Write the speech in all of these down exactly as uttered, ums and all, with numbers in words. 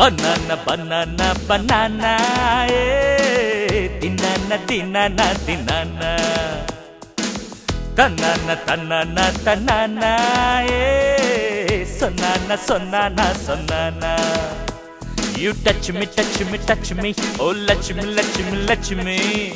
banana banana banana eh dinana dinana dinana tanana tanana tanana eh sonana sonana sonana you touch me touch me touch me oh Lakshmi Lakshmi Lakshmi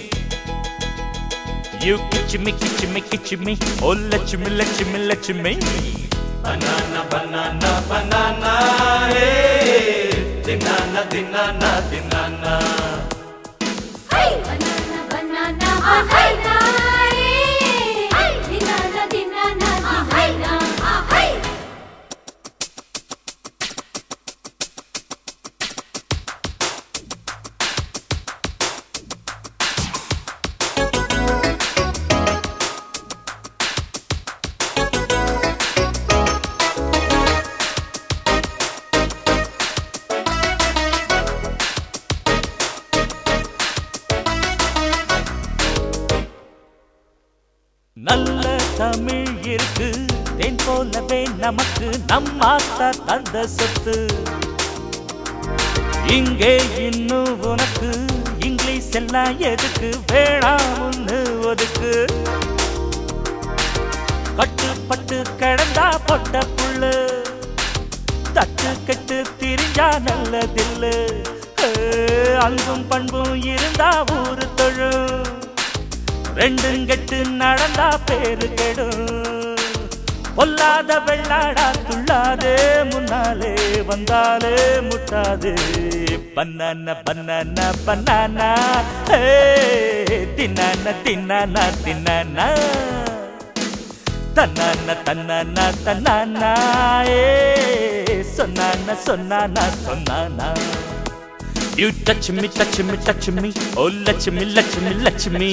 you kiss me kiss me kiss me oh Lakshmi Lakshmi Lakshmi banana banana banana hey dinana dinana dinana hey banana banana banana hey dinana dinana dinana hey நல்ல தமிழ் இருக்கு தேன் போலவே நமக்கு நம்மாத்தா தந்த சொத்து இங்கே இன்னும் உனக்கு English எல்லாம் எதுக்கு வேணாம்னு ஒதுக்கு கட்டுப்பட்டு கிடந்தா பொட்ட புள்ளு தட்டு கெட்டு திரிஞ்சா நல்லதில்லு அன்பும் பண்பும் இருந்தா ஊரு தொழும் ரெண்டும் கெட்டு நடந்தா பேரு கெடும் பொல்லாத வெள்ளாடா துள்ளாதே முன்னாலே வந்தாலே முட்டாது பன்னான பன்னான பன்னானா தின்னான தின்னானா தின்னானா தன்னான தன்னானா தன்னானா சொன்னான சொன்னானா சொன்னானா you touch me touch me touch me oh Lakshmi Lakshmi Lakshmi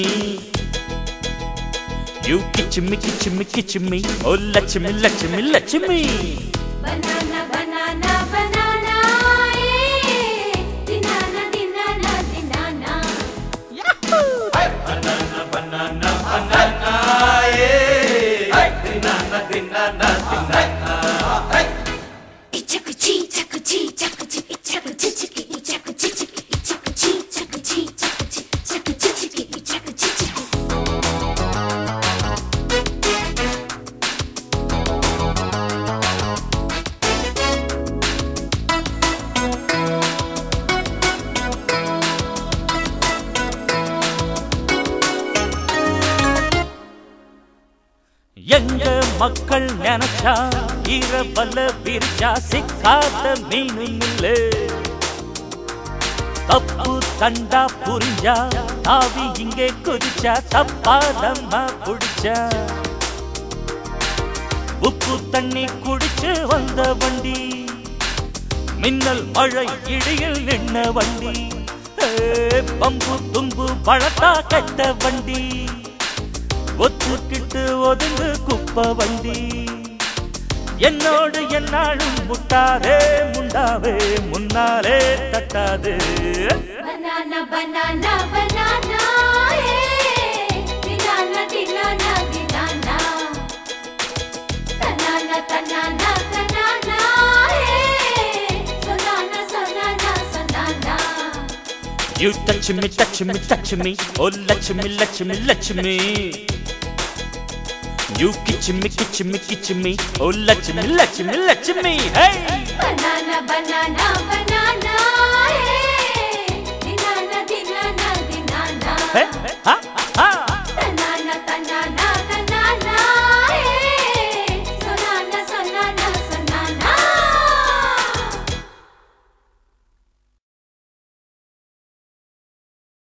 you kiss me kiss me kiss me oh Lakshmi Lakshmi Lakshmi banana banana banana eh dinana dinana dinana yahoo hey banana banana banana eh dinana dinana dinana hey ichaku chi chaku chi chaku chi ichaku chi chi ichaku chi chi ichaku chi chaku chi chaku chi chaku chi chi ichaku chi chi எங்க மக்கள் நினைச்சா இரவல விரிச்சா சிக்காத மீனும் இல்ல தப்பு கண்டா புரிஞ்சா தாவி இங்கே குதிச்சா தப்பாதம்மா புடிச்சா உப்பு தண்ணி குடிச்சு வந்த வண்டி மின்னல் மழை இடியில் நின்ன வண்டி பம்பு தும்பு பழத்தா கெட்ட வண்டி ஒத்துக்கிட்டு ஒதுங்கு குப்ப வண்டி என்னோடு என்னாலும் முட்டாதே முண்டாவே முன்னாலே தட்டாது banana banana banana eh dinana dinana dinana tanana tanana tanana eh sonana sonana sonana you touch me touch me touch me oh Lakshmi Lakshmi Lakshmi you kiss me kiss me kiss me oh Lakshmi Lakshmi Lakshmi hey banana banana banana eh dinana dinana dinana hey